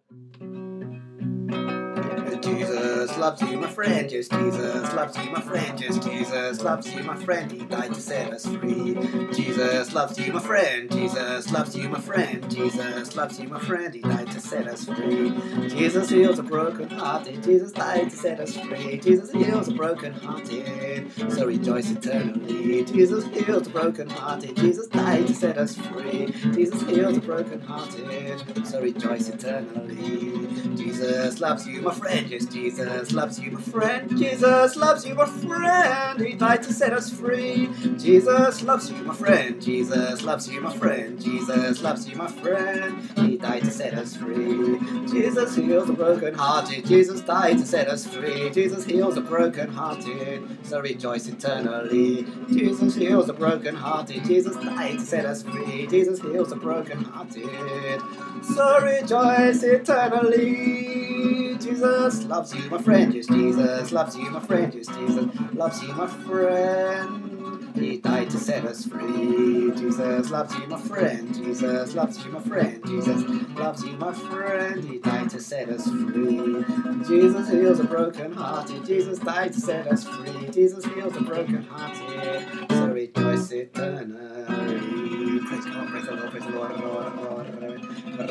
Jesus loves you, my friend. Just Jesus loves you, my friend. Just Jesus loves you, my friend. He died to set us free. Jesus loves you, my friend. Jesus loves you, my friend. Jesus loves you, my friend. He died to set us free. Jesus heals the broken-hearted. Jesus died to set us free. Jesus heals the broken-hearted. So rejoice eternally. Jesus heals the broken-hearted. Jesus died to set us free. Jesus heals the broken-hearted. So rejoice eternally. Jesus loves you, my friend. Yes, Jesus loves you, my friend. Jesus loves you, my friend. He died to set us free. Jesus loves you, my friend. Jesus loves you, my friend. Jesus loves you, my friend. He died to set us free. Jesus heals the broken-hearted. Jesus died to set us free. Jesus heals the broken-hearted. So rejoice eternally. Jesus heals the broken-hearted. Jesus died to set us free. Jesus heals the broken-hearted. So rejoice eternally. Jesus loves you, my friend. Yes, Jesus loves you, my friend. Yes, Jesus loves you, my friend. He died to set us free. Jesus loves you, my friend. Jesus loves you, my friend. Jesus loves you, my friend. He died to set us free. Jesus heals the broken-hearted. Jesus died to set us free. Jesus heals the broken-hearted. So rejoice eternally. Praise God, praise the Lord, praise the Lord, Lord.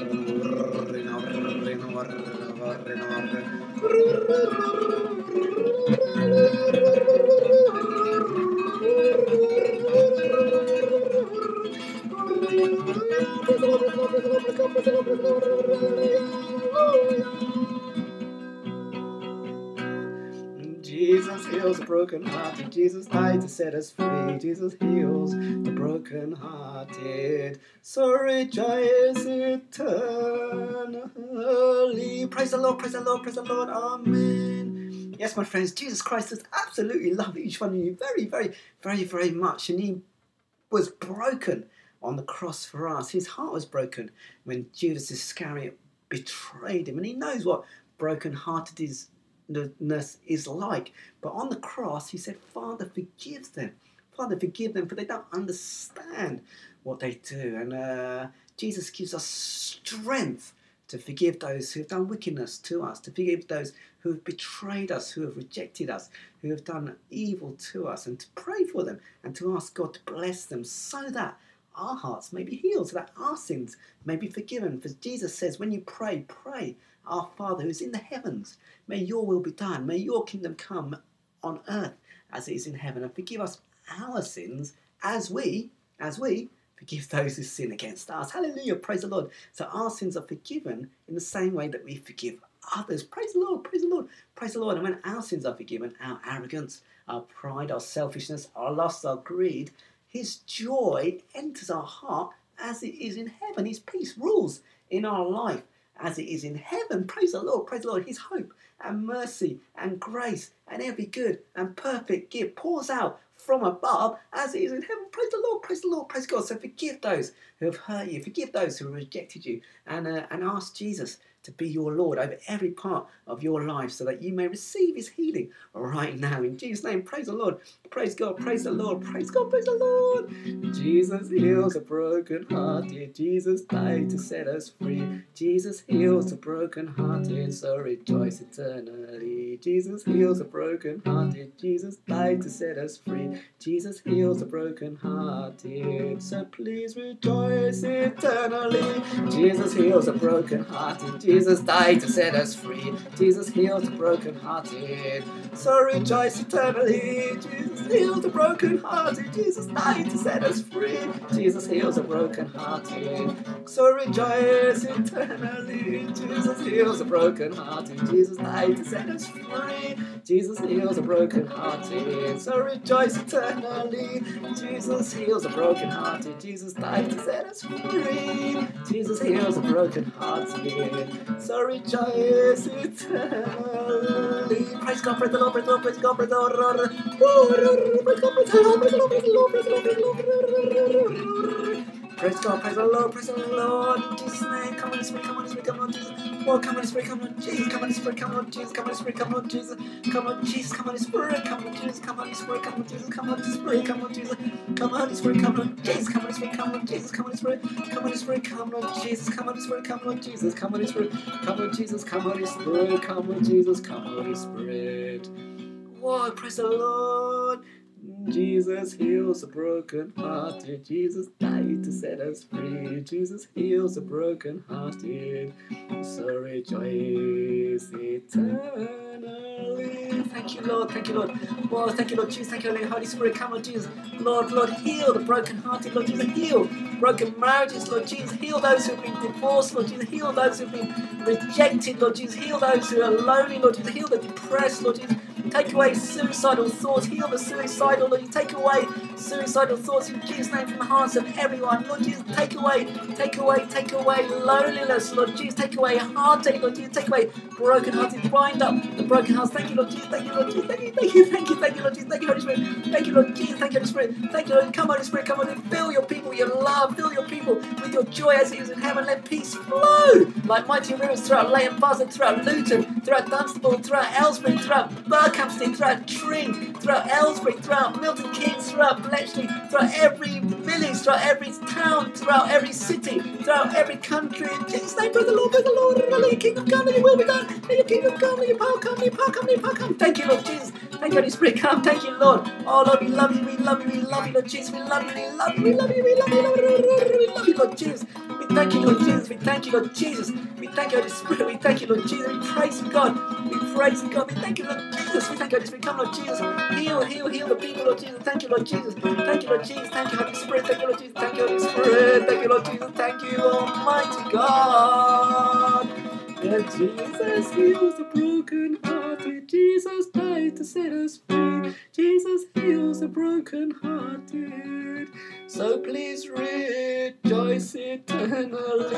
Jesus heals the broken-hearted. Jesus died to set us free. Jesus heals the broken-hearted. So rejoice eternally. Praise the Lord, praise the Lord, praise the Lord. Amen. Yes, my friends, Jesus Christ does absolutely love each one of you very, very, very, very much. And he was broken on the cross for us. His heart was broken when Judas Iscariot betrayed him. And he knows what broken-heartedness is like. But on the cross, he said, Father, forgive them. Father, forgive them, for they don't understand what they do. And Jesus gives us strength to forgive those who have done wickedness to us, to forgive those who have betrayed us, who have rejected us, who have done evil to us, and to pray for them and to ask God to bless them so that our hearts may be healed, so that our sins may be forgiven. For Jesus says, when you pray, pray, our Father who is in the heavens, may your will be done, may your kingdom come on earth as it is in heaven, and forgive us our sins as we forgive those who sin against us. Hallelujah, praise the Lord. So our sins are forgiven in the same way that we forgive others. Praise the Lord, praise the Lord, praise the Lord. And when our sins are forgiven, our arrogance, our pride, our selfishness, our lust, our greed, his joy enters our heart as it is in heaven. His peace rules in our life as it is in heaven. Praise the Lord, praise the Lord. His hope and mercy and grace and every good and perfect gift pours out from above as it is in heaven. Praise the Lord, praise the Lord, praise God. So forgive those who have hurt you, forgive those who have rejected you, and ask Jesus to be your Lord over every part of your life so that you may receive his healing right now. In Jesus' name, praise the Lord, praise God, praise the Lord, praise God, praise the Lord. Jesus heals the broken-hearted. Jesus died to set us free. Jesus heals the broken-hearted, so rejoice eternally. Jesus heals the broken-hearted. Jesus died to set us free. Jesus heals the broken-hearted, so please rejoice eternally. Jesus heals the broken-hearted. Jesus died to set us free. Jesus heals the broken-hearted, so rejoice eternally. Jesus heals the broken-hearted. Jesus died to set us free. Jesus heals the broken-hearted, so rejoice eternally. Jesus heals the broken-hearted. Jesus died to set us free. Jesus heals the broken-hearted, so rejoice eternally. Jesus heals the broken-hearted. Jesus died to set us free. Jesus heals the broken-hearted, so rejoice eternally. Praise God, praise the Lord, praise the Lord, praise God, praise the Lord. Praise God, praise the Lord, praise the Lord, praise the Lord, praise the Lord, praise the Lord. Praise God, praise the Lord, praise the Lord. In Jesus' name, come on, speak, come on, speak, come on, Jesus. Well, come on, Spirit, come on, Jesus, come on, Spirit, come on, Jesus, come on, Spirit, come on, Jesus, come on, Jesus, come on, Spirit, come on, Jesus, come on, Spirit, come on, Jesus, come on, Spirit, come on, Jesus, come on, Spirit, come on, Jesus, come on, Spirit, come on, Jesus, come on, Spirit, come on, Spirit, come on, Jesus, come on, Spirit, come on, Jesus, come on, Spirit, come on, Jesus, come on, Spirit, come on, Jesus, come on, Spirit. Whoa, praise the Lord. Jesus heals the broken-hearted. Jesus died to set us free. Jesus heals the broken-hearted. So rejoice eternally. Thank you, Lord. Thank you, Lord. Whoa, thank you, Lord Jesus. Thank you, Lord. Holy Spirit, come on, Jesus. Lord, heal the broken-hearted. Lord Jesus, heal broken marriages. Lord Jesus, heal those who have been divorced. Lord Jesus, heal those who have been rejected. Lord Jesus, heal those who are lonely. Lord Jesus, heal the depressed. Lord Jesus, take away suicidal thoughts. Heal the suicidal. Lord, you take away suicidal thoughts in Jesus' name from the hearts of everyone. Lord Jesus, take away loneliness. Lord Jesus, take away heartache. Lord Jesus, take away broken-hearted. Bind up the broken hearts. Thank you, Lord Jesus. Thank you, Lord Jesus. Thank you, Lord Jesus. Thank you, Holy Spirit. Thank you, Lord Jesus. Thank you, Holy Spirit. Thank you, Lord. Come, Holy Spirit. Come on and fill your people with your love. Fill your people with your joy as it is in heaven. Let peace flow like mighty rivers throughout Leighton Buzzard, throughout Luton, throughout Dunstable, throughout Aylesbury, throughout Berkhamsted, throughout Tring, throughout Aylesbury, throughout Milton Keynes, throughout Bletchley, throughout every village, throughout every town, throughout every city, throughout every country. In Jesus' name, praise the Lord, praise the Lord. Let your kingdom come, let your will be done. Let your kingdom come, let your power come, let your power come, let your power come. Thank you, Lord Jesus. Thank you, Holy Spirit. Come, thank you, Lord. Oh, Lord, we love you, we love you, we love you, Lord Jesus. We love you, we love you, we love you, we love you, we love you, Lord Jesus. We thank you, Lord Jesus. We thank you, Lord Jesus. We thank you, Holy Spirit. We thank you, Lord Jesus. We praise you, God. We praise you, God. We thank you, Lord Jesus. We thank you, Holy Spirit. Come, Lord Jesus. Heal the people, Lord Jesus. Thank you, Lord Jesus. Thank you, Lord Jesus. Thank you, Holy Spirit. Thank you, Lord Jesus. Thank you, Holy Spirit. Thank you, Lord Jesus. Thank you, Almighty God. And Jesus heals the broken-hearted. Jesus died to set us free. Jesus heals the broken-hearted. So please rejoice eternally.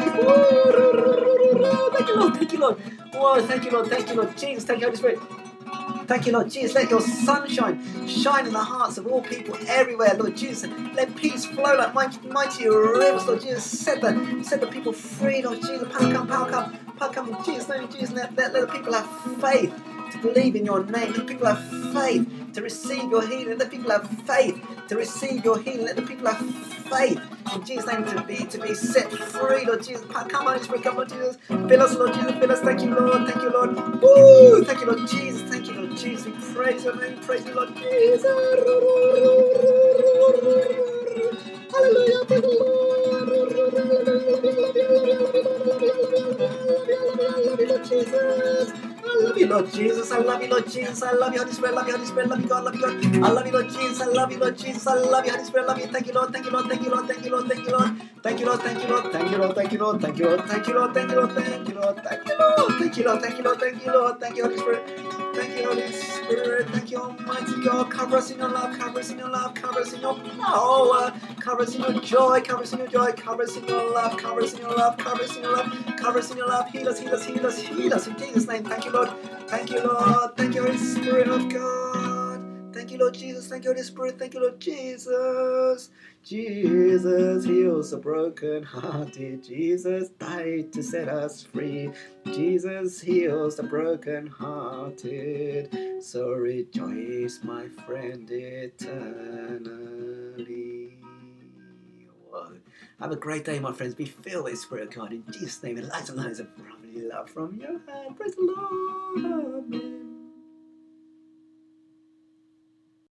Thank you, Lord. Thank you, Lord. Whoa, thank you, Lord. Thank you, Lord. Jesus, thank you, Holy Spirit. Thank you, Lord Jesus. Let your sunshine shine in the hearts of all people everywhere, Lord Jesus. Let peace flow like mighty rivers, Lord Jesus. Set the people free, Lord Jesus. Power come, in Jesus' name, Jesus. Let the people have faith to believe in your name. Let the people have faith to receive your healing. Let the people have faith to receive your healing. Let the people have faith in Jesus' name to be set free, Lord Jesus. Come on, Spirit, come on, Jesus. Fill us, Lord Jesus. Fill us. Thank you, Lord. Thank you, Lord. Woo! Thank you, Lord Jesus. Thank you, Lord Jesus. We praise your name. Praise you, Lord Jesus. Hallelujah. Praise the Lord. Lord Jesus. I love you, Lord Jesus. I love you, Lord Jesus. I love you, Holy Spirit. I love you, Holy Spirit. I love you, God. I love you, God. I love you, Lord Jesus. I love you, Lord Jesus. I love you, Holy Spirit. I love you. Thank you, Lord. Thank you, Lord. Thank you, Lord. Thank you, Lord. Thank you, Lord. Thank you, Lord. Thank you, Lord. Thank you, Lord. Thank you, Lord. Thank you, Lord. Thank you, Lord. Thank you, Lord. Thank you, Lord. Thank you, Lord. Thank you, Lord. Thank you, Lord. Thank you, Lord. Thank you, Holy Spirit. Thank you, Holy Spirit. Thank you, Almighty God. Cover us in your love. Cover us in your love. Cover us in your power. Cover us in your joy. Cover us in your joy. Cover us in your love. Cover us in your love. Cover us in your love. Cover us in your love. Heal us. Heal us. Heal us. Heal us in Jesus' name. Thank you, Lord. Thank you, Lord. Thank you, Holy Spirit of God. Thank you, Lord Jesus. Thank you, Holy Spirit. Thank you, Lord Jesus. Jesus heals the broken-hearted. Jesus died to set us free. Jesus heals the broken-hearted. So rejoice, my friend, eternally. Whoa. Have a great day, my friends. Be filled with the Spirit of God. In Jesus' name, and loads of brotherly love from your hand. Praise the Lord. Amen.